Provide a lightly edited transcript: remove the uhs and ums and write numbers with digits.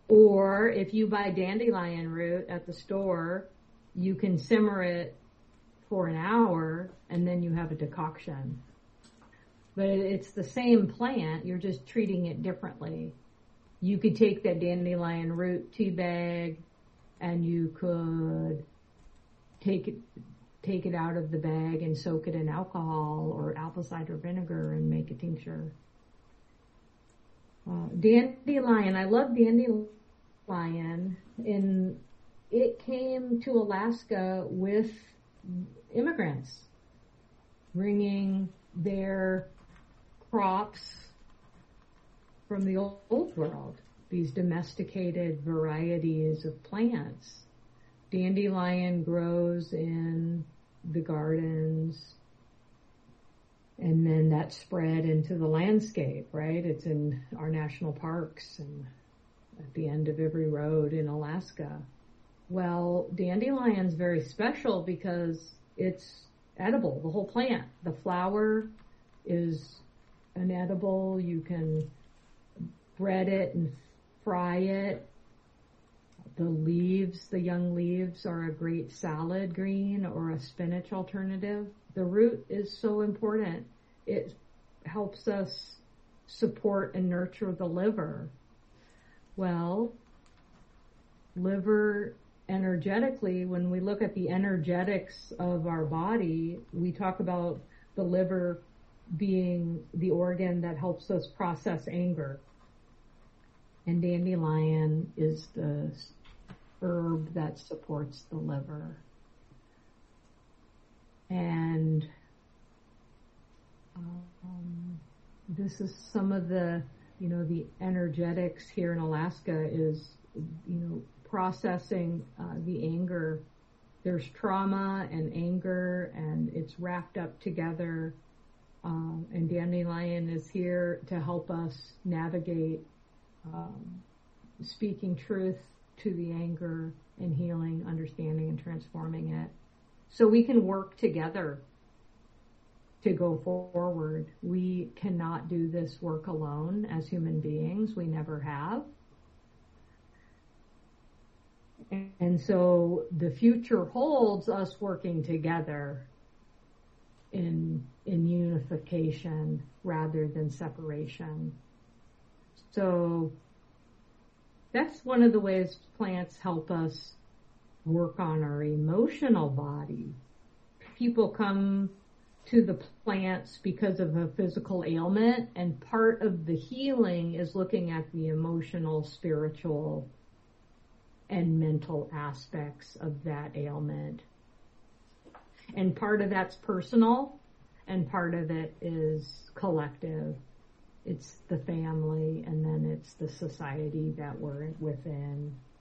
Or if you buy dandelion root at the store, you can simmer it for an hour and then you have a decoction. But it's the same plant, you're just treating it differently. You could take that dandelion root tea bag and you could take it out of the bag and soak it in alcohol or apple cider vinegar and make a tincture. Dandelion, I love dandelion. It came to Alaska with immigrants, bringing their crops from the old world, these domesticated varieties of plants. Dandelion grows in the gardens, and then that spread into the landscape, right? It's in our national parks and at the end of every road in Alaska. Well, dandelion's very special because it's edible, the whole plant. The flower is an edible. You can bread it and fry it. The leaves, the young leaves, are a great salad green or a spinach alternative. The root is so important. It helps us support and nurture the liver. Well, liver energetically, when we look at the energetics of our body, we talk about the liver being the organ that helps us process anger. And dandelion is the herb that supports the liver. And this is some of the, the energetics here in Alaska is, processing the anger. There's trauma and anger, and it's wrapped up together. And dandelion is here to help us navigate speaking truth to the anger and healing, understanding, and transforming it. So we can work together to go forward. We cannot do this work alone as human beings. We never have. And so the future holds us working together in unification rather than separation. So that's one of the ways plants help us work on our emotional body. People come to the plants because of a physical ailment, and part of the healing is looking at the emotional, spiritual, and mental aspects of that ailment. And part of that's personal, and part of it is collective. It's the family, and then it's the society that we're within.